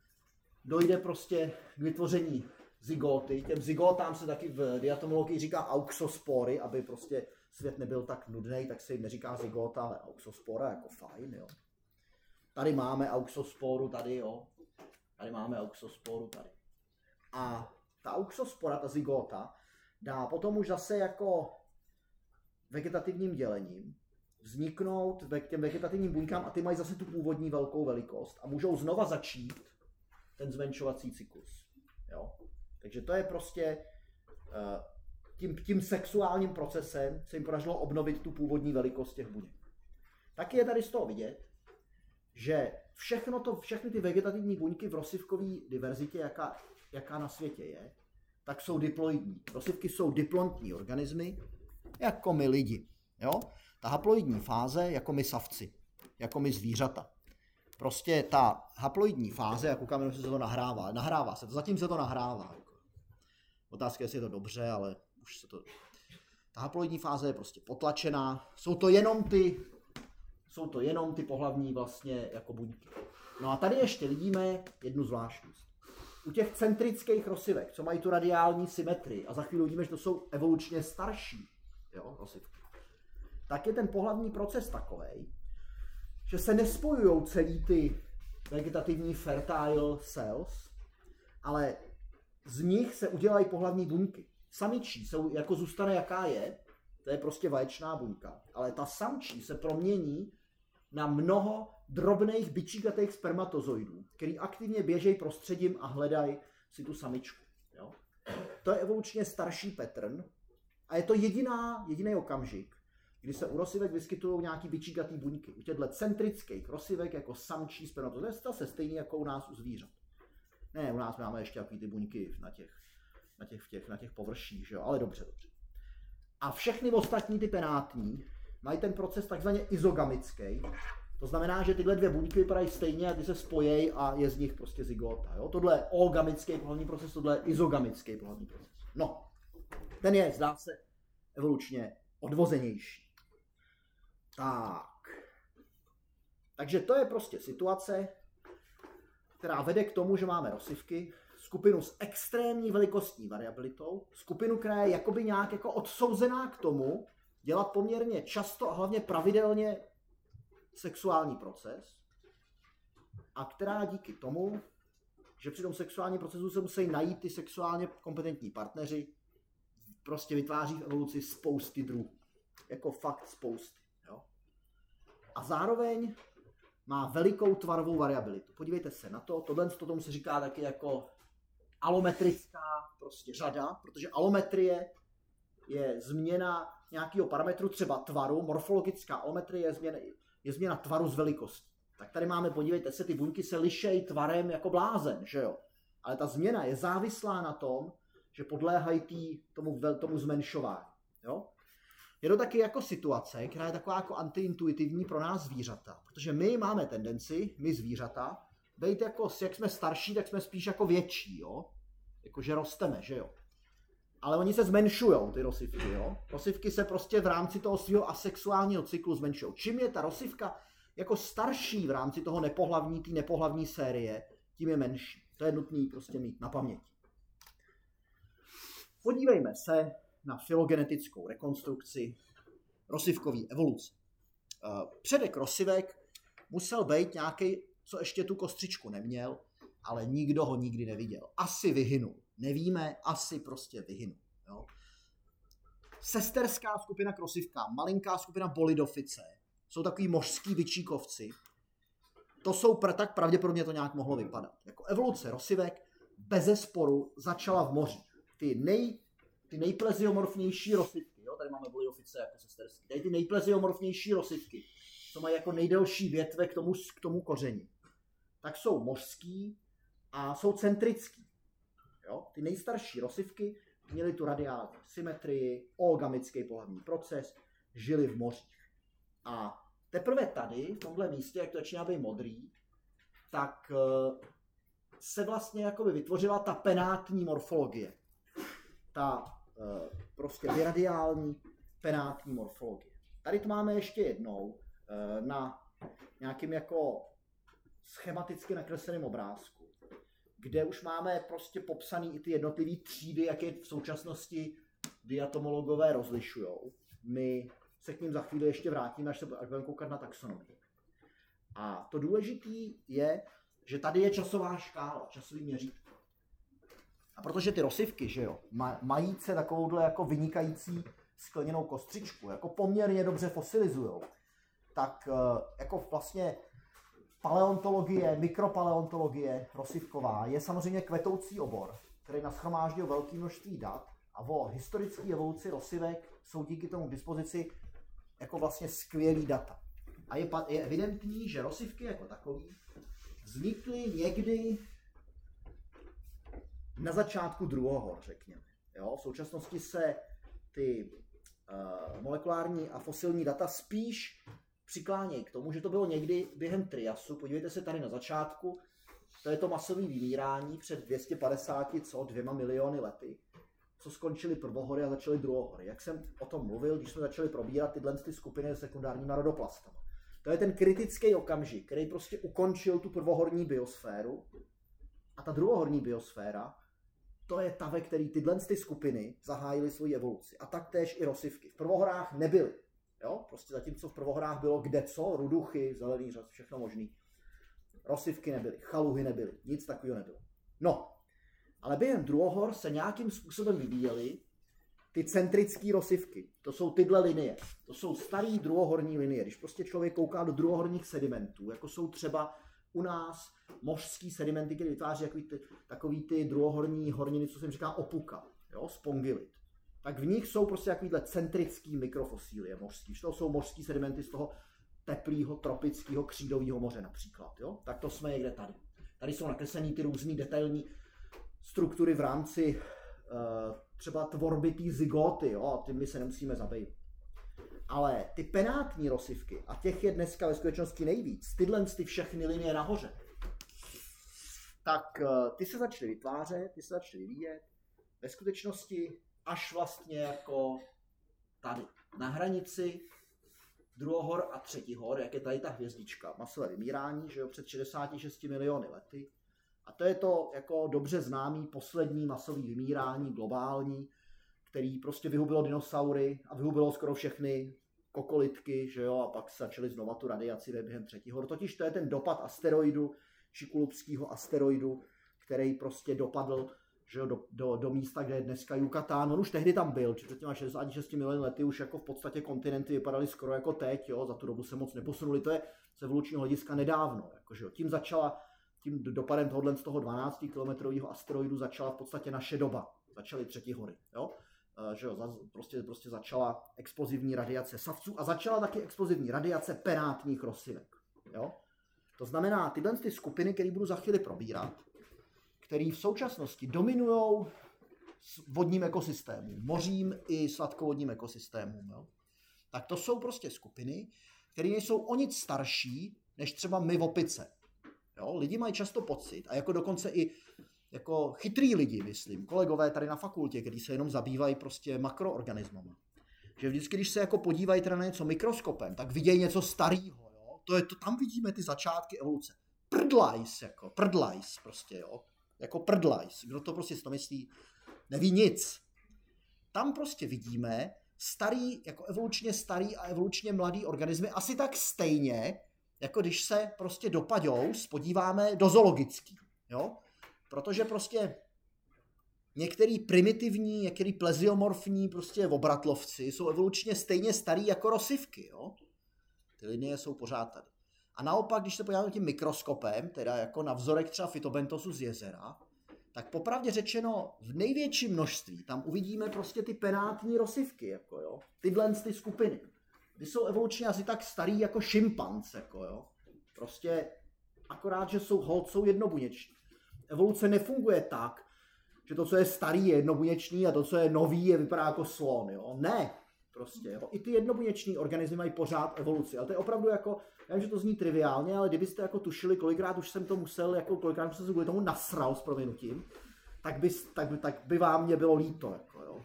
[SPEAKER 1] dojde prostě k vytvoření zygoty. Těm zygotám se taky v diatomologii říká auxospory, aby prostě svět nebyl tak nudný, tak se jim neříká zygota, ale auxospora, jako fajn, jo. Tady máme auxosporu, tady jo. Tady máme auxosporu, tady. A ta auxospora, ta zygota, dá potom už zase jako vegetativním dělením vzniknout k těm vegetativním buňkám a ty mají zase tu původní velkou velikost a můžou znova začít ten zmenšovací cyklus. Jo? Takže to je prostě tím, tím sexuálním procesem se jim podařilo obnovit tu původní velikost těch buněk. Taky je tady z toho vidět, že všechno to, všechny ty vegetativní buňky v rosivkové diverzitě, jaká, jaká na světě je, tak jsou diploidní. Rosivky jsou diploidní organismy, jako my lidi. Jo? Ta haploidní fáze, jako my savci, jako my zvířata. Prostě ta haploidní fáze, jak koukám, se to nahrává. Nahrává se to, zatím se to nahrává. Otázka je, jestli je to dobře, ale už se to... Ta haploidní fáze je prostě potlačená. Jsou to jenom ty, jsou to jenom ty pohlavní vlastně jako buňky. No a tady ještě vidíme jednu zvláštnost. u těch centrických rosivek, co mají tu radiální symetrii, a za chvíli uvidíme, že to jsou evolučně starší, jo, rosivky, tak je ten pohlavní proces takovej, že se nespojují celý ty vegetativní fertile cells, ale z nich se udělají pohlavní buňky. Samičí jsou, jako zůstane jaká je, to je prostě vaječná buňka, ale ta samčí se promění na mnoho drobných bičíkatých spermatozoidů, který aktivně běžejí prostředím a hledají si tu samičku. Jo? To je evolučně starší pattern a je to jediná, jediný okamžik, kdy se u rosivek vyskytují nějaký bičíkatý buňky. U těchto centrických rosivek jako samčí spermatozoid, to je zase stejný jako u nás u zvířat. Ne, u nás máme ještě takový ty buňky na těch, na těch, v těch, na těch površích, že jo? Ale dobře, dobře. A všechny ostatní ty penátní mají ten proces takzvaně izogamický. To znamená, že tyhle dvě buňky vypadají stejně a ty se spojejí a je z nich prostě zygota. Jo? Tohle je ogamický pohlavní proces, tohle je izogamický pohlavní proces. No, ten je, zdá se, evolučně odvozenější. Tak. Takže to je prostě situace, která vede k tomu, že máme rosivky, skupinu s extrémní velikostní variabilitou, skupinu, která je jakoby nějak jako odsouzená k tomu, dělat poměrně často a hlavně pravidelně sexuální proces, a která díky tomu, že při tom sexuálním procesu se musí najít ty sexuálně kompetentní partneři, prostě vytváří v evoluci spousty druhů. Jako fakt spousty. Jo? A zároveň má velikou tvarovou variabilitu. Podívejte se na to, tohle to tomu se říká taky jako alometrická prostě řada, protože alometrie je změna nějakého parametru, třeba tvaru, morfologická alometrie je změna, je změna tvaru z velikosti. Tak tady máme, podívejte se, ty buňky se lišejí tvarem jako blázen, že jo? Ale ta změna je závislá na tom, že podléhají tý, tomu, tomu zmenšování. Jo? Je to taky jako situace, která je taková jako antiintuitivní pro nás zvířata, protože my máme tendenci, my zvířata, být jako, jak jsme starší, tak jsme spíš jako větší, jo? Jakože rosteme, že jo? Ale oni se zmenšujou, ty rosivky, jo? Rosivky se prostě v rámci toho svého asexuálního cyklu zmenšují. Čím je ta rosivka jako starší v rámci toho nepohlavní, té nepohlavní série, tím je menší. To je nutný prostě mít na paměti. Podívejme se na filogenetickou rekonstrukci rosivkové evoluce. Předek rosivek musel být nějaký, co ještě tu kostřičku neměl, ale nikdo ho nikdy neviděl. Asi vyhynul. Nevíme, asi prostě vyhynul. Jo? Sesterská skupina k rosivkám, malinká skupina bolidofice, jsou takový mořský vyčíkovci. To jsou pr- tak pravděpodobně to nějak mohlo vypadat. Jako evoluce rosivek bezesporu začala v moři. Ty, nej, ty nejpleziomorfnější rosivky, jo? Tady máme bolidofice jako sesterský, tady ty nejpleziomorfnější rosivky, co mají jako nejdelší větve k tomu, k tomu koření, tak jsou mořský a jsou centrický. Jo? Ty nejstarší rosivky měly tu radiální symetrii, oogamický pohlavní proces, žili v mořích. A teprve tady, v tomhle místě, jak to začíná být modrý, tak se vlastně jakoby vytvořila ta penátní morfologie. Ta prostě biradiální penátní morfologie. Tady to máme ještě jednou na nějakým jako schematicky nakresleném obrázku, kde už máme prostě popsaný i ty jednotlivé třídy, jak je v současnosti diatomologové rozlišujou. My se k ním za chvíli ještě vrátíme, až se až budeme koukat na taxonomii. A to důležité je, že tady je časová škála, časový měřítko. A protože ty rosivky, že jo, mají se takovouhle jako vynikající skleněnou kostřičku, jako poměrně dobře fosilizujou, tak jako vlastně paleontologie, mikropaleontologie rosivková je samozřejmě kvetoucí obor, který nashromáždil velké množství dat a o historické evoluci rosivek jsou díky tomu k dispozici jako vlastně skvělý data. A je, je evidentní, že rosivky jako takový vznikly někdy na začátku druhohor, řekněme. Jo? V současnosti se ty uh, molekulární a fosilní data spíš přiklánějí k tomu, že to bylo někdy během triasu. Podívejte se tady na začátku, to je to masové vymírání před dvě stě padesáti, co, dvěma miliony lety, co skončily prvohory a začaly druhohory. Jak jsem o tom mluvil, když jsme začali probírat tyhle ty skupiny s sekundárníma rodoplastama. To je ten kritický okamžik, který prostě ukončil tu prvohorní biosféru A ta druhohorní biosféra, to je ta, ve který tyhle ty skupiny zahájily svoji evoluci. A taktéž i rosivky. V prvohorách nebyly. Jo? Prostě zatímco v prvohorách bylo kde co, ruduchy, zelený řas, všechno možný. Rosivky nebyly, chaluhy nebyly, nic takového nebylo. No, ale během druhohor se nějakým způsobem vyvíjely ty centrické rosivky. To jsou tyhle linie. To jsou staré druhohorní linie. Když prostě člověk kouká do druhohorních sedimentů, jako jsou třeba u nás mořský sedimenty, které vytváří takový ty, takový ty druhohorní horniny, co jsem říká opuka, jo, spongylit. Tak v nich jsou prostě takovýhle centrický mikrofosílie mořský. To jsou mořský sedimenty z toho teplého tropického křídového moře například. Jo? Tak to jsme někde tady. Tady jsou nakreslený ty různý detailní struktury v rámci uh, třeba tvorby té zygoty. Jo? Tím my se nemusíme zabývat. Ale ty penátní rosivky, a těch je dneska ve skutečnosti nejvíc, tyhle ty všechny linie nahoře, tak uh, ty se začaly vytvářet, ty se začaly vyvíjet ve skutečnosti až vlastně jako tady, na hranici druhohor a třetihor, jak je tady ta hvězdička, masové vymírání, že jo, před šedesáti šesti miliony lety. A to je to jako dobře známý poslední masové vymírání, globální, který prostě vyhubilo dinosaury a vyhubilo skoro všechny kokolitky, že jo, a pak začaly znova tu radiaci během třetihor. Totiž to je ten dopad asteroidu, Čikulubského asteroidu, který prostě dopadl, že jo, do, do, do místa, kde je dneska Yucatán. On už tehdy tam byl, či před těma šedesáti šesti miliony lety už jako v podstatě kontinenty vypadaly skoro jako teď, jo, za tu dobu se moc neposunuli, to je z evolučního hlediska nedávno. Jako, že jo. Tím začala, tím dopadem tohohle z toho dvanáctikilometrového asteroidu začala v podstatě naše doba. Začaly třetí hory, jo. E, že jo, prostě, prostě začala explozivní radiace savců a začala taky explozivní radiace penátních rosivek, jo. To znamená, tyhle ty skupiny, které budu za chvíli probírat, který v současnosti dominují vodním ekosystémům, mořím i sladkovodním ekosystémům. Jo? Tak to jsou prostě skupiny, které nejsou o nic starší, než třeba my v opice. Jo? Lidi mají často pocit, a jako dokonce i jako chytrý lidi, myslím, kolegové tady na fakultě, kteří se jenom zabývají prostě makroorganismama, že vždycky, když se jako podívají teda na něco mikroskopem, tak vidějí něco starého. Jo? To je to, tam vidíme ty začátky evoluce. Prdlajs, jako prdlajs prostě, jo. Jako prdlajs. Kdo to prostě si to myslí, neví nic. Tam prostě vidíme starý, jako evolučně starý a evolučně mladý organismy asi tak stejně, jako když se prostě do paďous podíváme do zoologický, jo? Protože prostě některý primitivní, některý pleziomorfní prostě obratlovci jsou evolučně stejně starý jako rosivky, jo? Ty linie jsou pořád tady. A naopak, když se podíváme tím mikroskopem, teda jako na vzorek třeba Phytobentosu z jezera, tak popravdě řečeno v největším množství tam uvidíme prostě ty penátní rosivky, jako jo, tyhle ty skupiny. Ty jsou evolučně asi tak starý jako šimpanz, jako jo. Prostě akorát, že jsou hold, jsou jednobuněční. Evoluce nefunguje tak, že to, co je starý, je jednobuněčný a to, co je nový, je vypadá jako slon, jo. Ne, prostě, jo. I ty jednobuněční organismy mají pořád evoluci, ale to je opravdu jako, já vím, že to zní triviálně, ale kdybyste jako tušili, kolikrát už jsem to musel, jako kolikrát jsem se kvůli tomu nasral s prominutím, tak by, tak, by, tak by vám mě bylo líto, jako jo.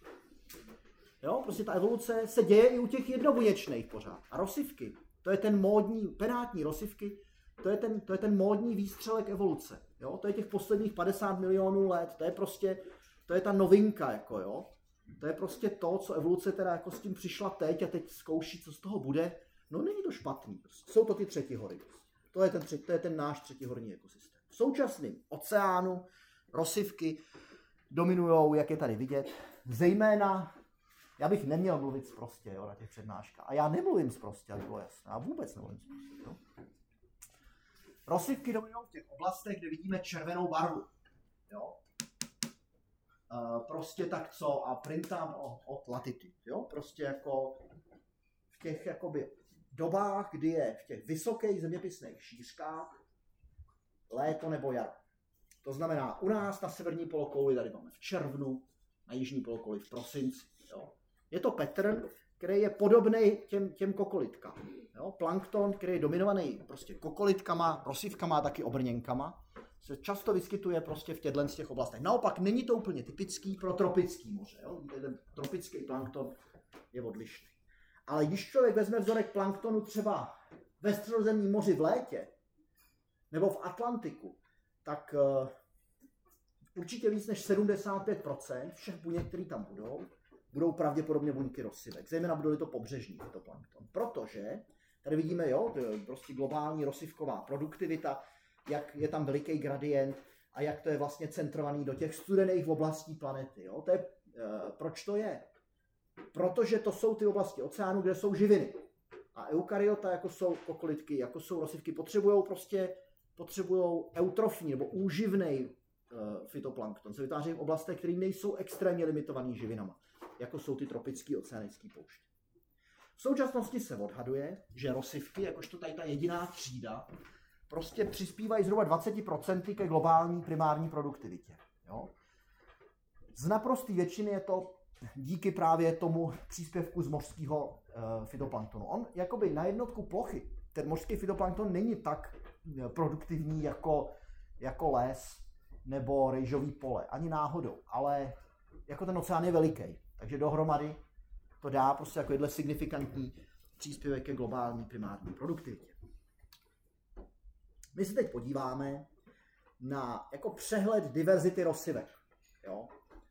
[SPEAKER 1] Jo, prostě ta evoluce se děje i u těch jednobuněčných pořád. A rosivky, to je ten módní, penátní rosivky, to je ten, to je ten módní výstřelek evoluce, jo. To je těch posledních padesát milionů let, to je prostě, to je ta novinka, jako jo. To je prostě to, co evoluce teda jako s tím přišla teď a teď zkouší, co z toho bude. No není to špatný. Prostě. Jsou to ty třetí hory. To je ten, to je ten náš třetihorní ekosystém. V současném oceánu rosivky dominujou, jak je tady vidět, zejména, já bych neměl mluvit sprostě, jo, na těch přednáškách. A já nemluvím sprostě, aby bylo jasné. Já vůbec nemluvím sprostě. Jo. Rosivky dominují v těch oblastech, kde vidíme červenou barvu. Jo. Uh, prostě tak co a printám od latitude. Jo. Prostě jako v těch jakoby dobách, kdy je v těch vysokých zeměpisných šířkách léto nebo jaro. To znamená, u nás na severní polokouli tady máme v červnu, na jižní polokouli v prosinci. Jo. Je to pattern, který je podobný těm, těm kokolitkám. Jo. Plankton, který je dominovaný prostě kokolitkama, rosivkama a taky obrněnkama, se často vyskytuje prostě v těchto z těch oblastech. Naopak není to úplně typický pro tropický moře. Jo. Ten tropický plankton je odlišný. Ale když člověk vezme vzorek planktonu třeba ve Středozemním moři v létě nebo v Atlantiku, tak určitě víc než sedmdesát pět procent všech buněk, které tam budou, budou pravděpodobně buňky rozsyvek. Zejména budou to pobřežní fytoplankton. Protože tady vidíme, jo, to je prostě globální rozsyvková produktivita, jak je tam veliký gradient a jak to je vlastně centrovaný do těch studených oblastí planety. Jo. To je, e, proč to je? Protože to jsou ty oblasti oceánu, kde jsou živiny. A eukaryota, jako jsou kokolitky, jako jsou rozsyvky, potřebují prostě potřebují eutrofní nebo úživný uh, fytoplankton. Se vytváří v oblastech, které nejsou extrémně limitovaný živinama, jako jsou ty tropické oceanické pouště. V současnosti se odhaduje, že rozsyvky, jakožto tady ta jediná třída, prostě přispívají zhruba dvacet procent ke globální primární produktivitě. Jo? Z naprosté většiny je to díky právě tomu příspěvku z mořského uh, fytoplanktonu. On jakoby na jednotku plochy, ten mořský fytoplankton není tak produktivní jako, jako les nebo rejžový pole, ani náhodou, ale jako ten oceán je veliký, takže dohromady to dá prostě jako jedle signifikantní příspěvek ke globální primární produktivitě. My se teď podíváme na jako přehled diverzity rozsyvek. Jo?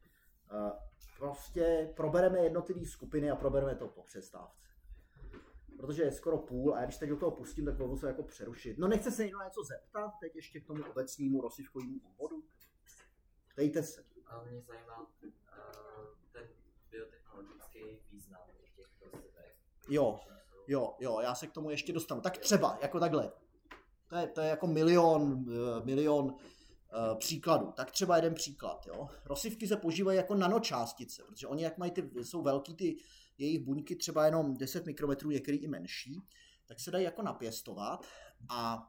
[SPEAKER 1] Prostě probereme jednotlivé skupiny a probereme to po přestávce. Protože je skoro půl a já když teď do toho pustím, tak mohu se jako přerušit. No nechce se někdo na něco zeptat teď ještě k tomu obecnému rozsyvkovému úvodu? Ptejte se.
[SPEAKER 2] A mě zajímá uh, ten biotechnologický význam těch rozsyvek.
[SPEAKER 1] Jo, jo, jo, já se k tomu ještě dostanu. Tak třeba, jako takhle. To je, to je jako milion, milion uh, příkladů. Tak třeba jeden příklad. Jo. Rozsyvky se používají jako nanočástice, protože oni jak mají ty, jsou velký ty jejich buňky třeba jenom deset mikrometrů, některý i menší, tak se dají jako napěstovat a,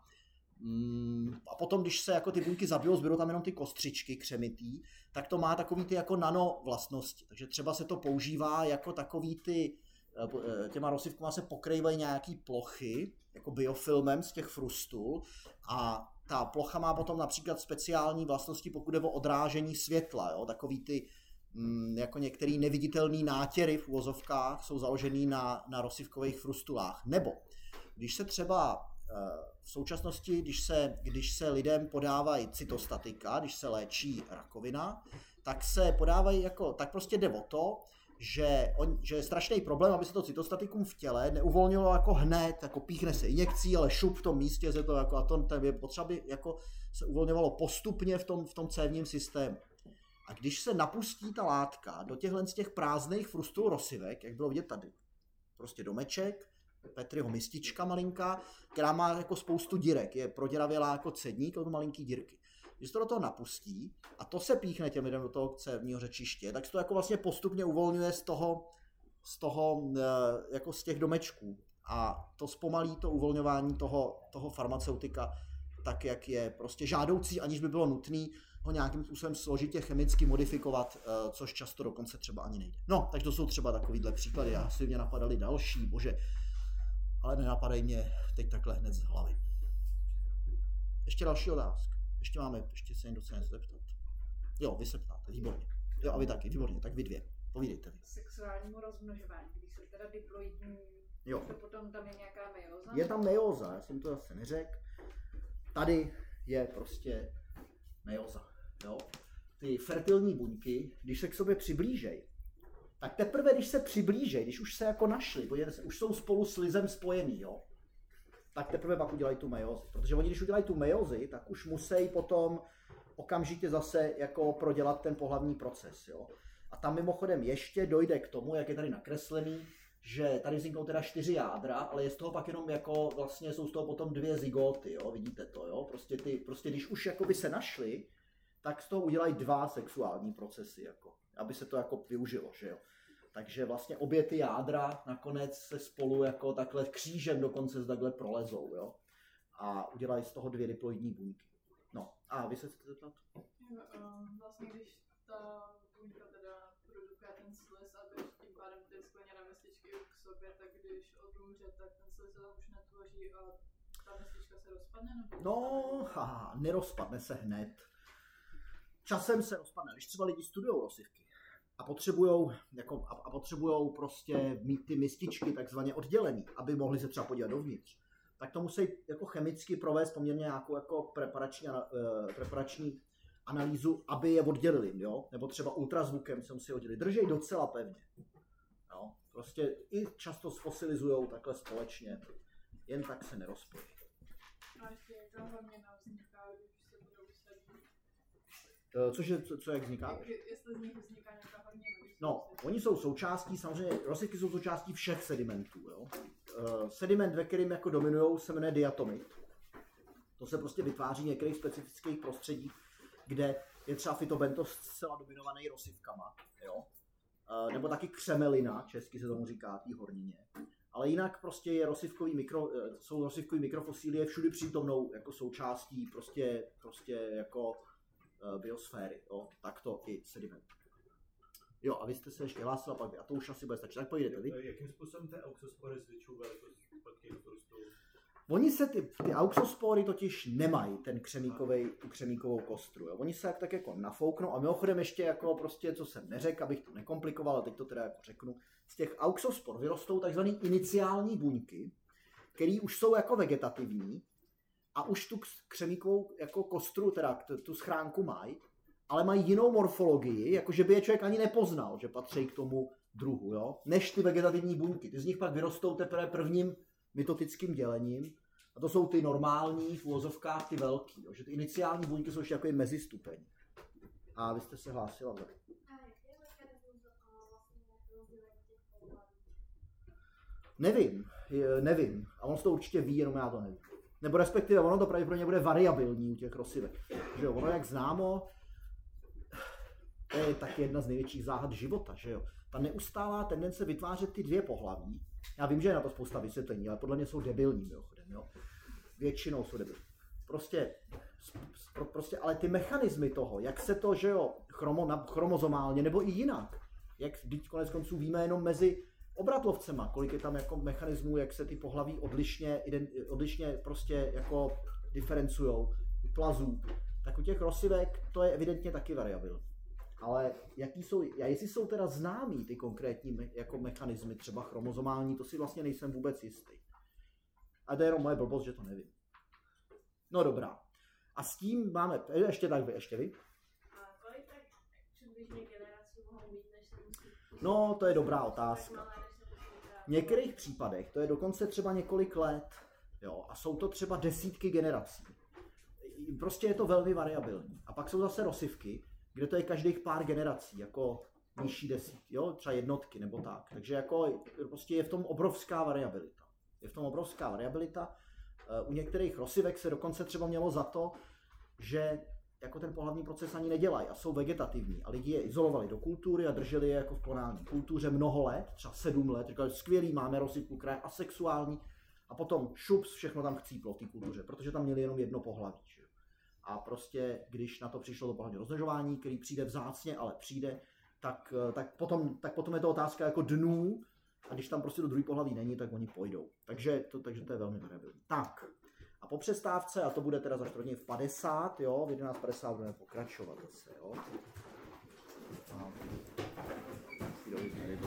[SPEAKER 1] mm, a potom, když se jako ty buňky zabijou, zbydou tam jenom ty kostřičky křemitý, tak to má takový ty jako nano vlastnosti. Takže třeba se to používá jako takový ty, těma rozsyvkama se pokrývají nějaký plochy, jako biofilmem z těch frustul a ta plocha má potom například speciální vlastnosti, pokud jde o odrážení světla, jo? Takový ty jako některé neviditelné nátěry v uvozovkách jsou založený na, na rozsyvkových frustulách. Nebo když se třeba v současnosti, když se, když se lidem podávají cytostatika, když se léčí rakovina, tak se podávají jako, tak prostě jde o to, že, on, že je strašný problém, aby se to cytostatikum v těle neuvolnilo jako hned, jako píchne se injekcí, ale šup v tom místě se to jako, a to je potřeba, aby jako se uvolňovalo postupně v tom, v tom cévním systému. A když se napustí ta látka do těchhle z těch prázdných frustul rozsyvek, jak bylo vidět tady, prostě domeček, Petriho mistička malinká, která má jako spoustu dírek, je proděravělá jako cedník, to malinký dírky. Když to do toho napustí a to se píchne těm lidem do toho cévního řečiště, tak se to jako vlastně postupně uvolňuje z toho, z toho, jako z těch domečků. A to zpomalí to uvolňování toho, toho farmaceutika tak, jak je prostě žádoucí, aniž by bylo nutné ho nějakým způsobem složitě chemicky modifikovat, což často dokonce třeba ani nejde. No, takže to jsou třeba takovýhle příklady. Já si mě napadaly další, bože, ale nenapadají mě teď takhle hned z hlavy. Ještě další otázka. Ještě máme, ještě se někdo chce něco zeptat. Jo, vy se ptáte, výborně. Jo, a vy taky, výborně, tak vy dvě. Povídejte vy.
[SPEAKER 3] Sexuálnímu rozmnožování, když jsou teda diploidní,
[SPEAKER 1] jo.
[SPEAKER 3] To potom tam je nějaká meióza?
[SPEAKER 1] Je tam meióza, já jsem to zase neřekl. Tady je prostě meióza. Jo? Ty fertilní buňky, když se k sobě přiblížej, tak teprve, když se přiblížej, když už se jako našli, podívejte se, už jsou spolu s lizem spojený, jo? Tak teprve pak udělají tu meiózi. Protože oni, když udělají tu meiózi, tak už musí potom okamžitě zase jako prodělat ten pohlavní proces. Jo? A tam mimochodem ještě dojde k tomu, jak je tady nakreslený, že tady vzniknou teda čtyři jádra, ale je z toho pak jenom jako, vlastně jsou z toho potom dvě zygoty, jo? Vidíte to, jo? Prostě, ty, prostě když už jakoby se našli, tak z toho udělají dva sexuální procesy, jako, aby se to jako využilo, že jo. Takže vlastně obě ty jádra nakonec se spolu jako takhle křížem dokonce takhle prolezou, jo. A udělají z toho dvě diploidní buňky. No, a vy se chcete zeptat?
[SPEAKER 3] Vlastně když ta buňka teda produkuje ten sliz a když tím pádem ty skleněné mestičky k sobě, tak když odumře, tak ten sliz se tam už netvoří a ta mestička se rozpadne?
[SPEAKER 1] No, haha, nerozpadne se hned. Časem se rozpadne. Když třeba lidi studují rozsyvky a potřebujou, jako, a, a potřebujou prostě mít ty mističky takzvaně oddělený, aby mohli se třeba podívat dovnitř, tak to musí jako chemicky provést poměrně nějakou jako preparační, uh, preparační analýzu, aby je oddělili, jo? Nebo třeba ultrazvukem se musí oddělit. Držej docela pevně. Jo? Prostě i často sfosilizujou takhle společně, jen tak se nerozpojí.
[SPEAKER 3] A ještě jaká hlavněna vzniká, když se budou sadit?
[SPEAKER 1] Cože, co, co jak vzniká?
[SPEAKER 3] Jestli z nich vzniká nějaká hlavněna.
[SPEAKER 1] No, oni jsou součástí, samozřejmě rozsivky jsou součástí všech sedimentů. Jo? Uh, sediment, ve kterým jako dominují, se jmenuje diatomit. To se prostě vytváří v některých specifických prostředích, kde je třeba fytobentos zcela dominovaný rozsivkama. Jo? Uh, nebo taky křemelina, česky se tomu říká, tý hornině. Ale jinak prostě je rozsivkový mikro, jsou rozsivkový mikrofosílie všudy přítomnou jako součástí prostě, prostě jako uh, biosféry. Jo? Takto i sediment. Jo, a vy jste se ještě hlásila pak, a to už asi bude stačit, tak pojdete vy.
[SPEAKER 4] Jakým způsobem ty auxospory zvětšují velikost pak rostů?
[SPEAKER 1] Oni se, ty, ty auxospory totiž nemají ten křemíkovej, tu křemíkovou kostru. Jo. Oni se jak tak jako nafouknou a mimochodem ještě jako prostě, co jsem neřekl, abych to nekomplikoval, teď to teda jako řeknu. Z těch auxospor vyrostou takzvané iniciální buňky, které už jsou jako vegetativní a už tu křemíkovou jako kostru, teda tu schránku mají, ale mají jinou morfologii, jakože by je člověk ani nepoznal, že patří k tomu druhu, jo? Než ty vegetativní buňky. Ty z nich pak vyrostou teprve prvním mitotickým dělením. A to jsou ty normální v uvozovkách, ty velký. Jo? Že ty iniciální buňky jsou ještě jako mezistupeň. A vy jste se hlásila. Nevím, nevím. A on to určitě ví, jenom já to nevím. Nebo respektive ono to pravděpodobně bude variabilní u těch rozsivek. Že jo? Ono, jak známo, to je taky jedna z největších záhad života, že jo. Ta neustálá tendence vytvářet ty dvě pohlaví. Já vím, že je na to spousta vysvětlení, ale podle mě jsou debilní, mimochodem, jo. Většinou jsou debilní. Prostě, prostě, ale ty mechanismy toho, jak se to, že jo, chromo, chromozomálně, nebo i jinak, jak teď konec konců víme jenom mezi obratlovcema, kolik je tam jako mechanismů, jak se ty pohlaví odlišně, odlišně prostě jako diferencujou, u plazů, tak u těch rozsivek to je evidentně taky variabilní. Ale jaký jsou, a jestli jsou teda známý ty konkrétní me, jako mechanismy, třeba chromozomální, to si vlastně nejsem vůbec jistý. A to je jenom moje blbost, že to nevím. No dobrá. A s tím máme, ještě tak vy, ještě vy.
[SPEAKER 5] A kolik tak přibližně generací mohou být, než se musí...
[SPEAKER 1] No, to je dobrá otázka. V některých případech to je dokonce třeba několik let, jo, a jsou to třeba desítky generací. Prostě je to velmi variabilní. A pak jsou zase rozsivky, kde to je každých pár generací, jako nižší desítky, jo, třeba jednotky nebo tak. Takže jako prostě je v tom obrovská variabilita. Je v tom obrovská variabilita. U některých rozsivek se dokonce třeba mělo za to, že jako ten pohlavní proces ani nedělají a jsou vegetativní. A lidi je izolovali do kultury a drželi je jako v klonální kultuře mnoho let, třeba sedm let. Říkali, skvělý, máme rozsivku, která je asexuální. A potom šups, všechno tam chcíplo v té kultuře, protože tam měli jenom jedno pohlaví. Že? A prostě, když na to přišlo to pohlavní rozmnožování, který přijde vzácně, ale přijde, tak, tak, potom, tak potom je to otázka jako dnů. A když tam prostě do druhý pohlaví není, tak oni pojdou. Takže to, takže to je velmi variabilní. Tak. A po přestávce, a to bude teda za čtvrtě v padesát, jo, v jedenáct padesát budeme pokračovat zase, jo. A